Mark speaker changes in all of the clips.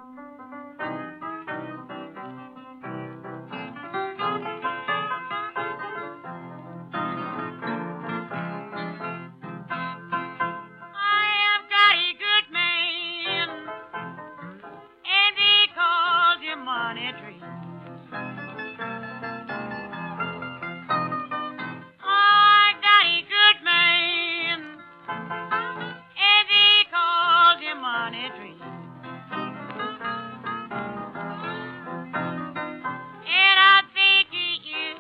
Speaker 1: I have got a good man, and he calls him Money Tree. I got a good man, and he calls him Money Tree. And I think he is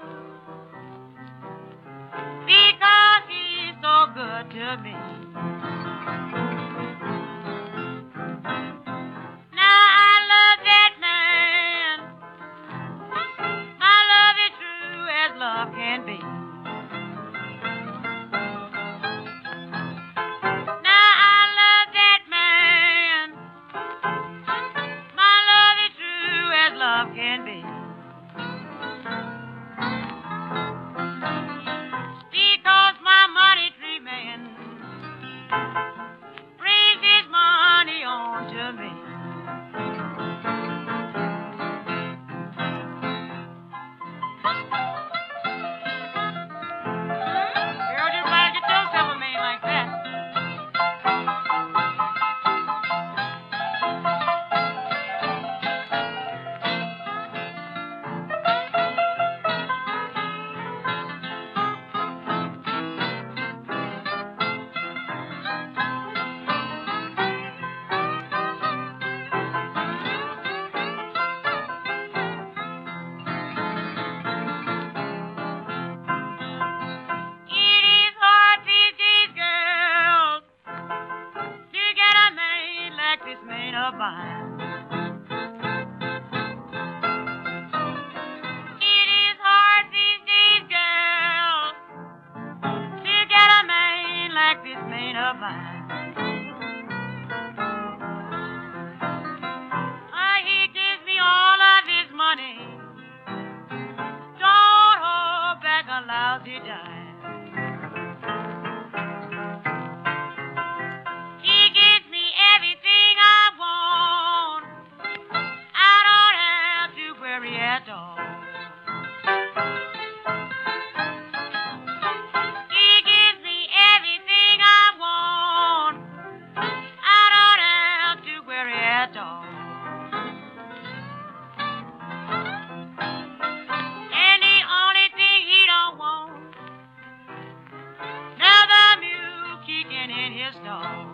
Speaker 1: because he's so good to me. Now I love that man. My love is true as love can be. Now I love that man. My love is true as love can be. Because my money tree man brings his money on to me. Girl, just like you do something to me like that. It is hard these days, girls, to get a man like this man of mine. It is hard these days, girls, to get a man like this man of mine. He gives me all of his money. Don't hold back a lousy dime. He gives me everything I want. I don't have to worry at all. He gives me everything I want. I don't have to worry at all. And the only thing he don't want, another mule kicking in his stall.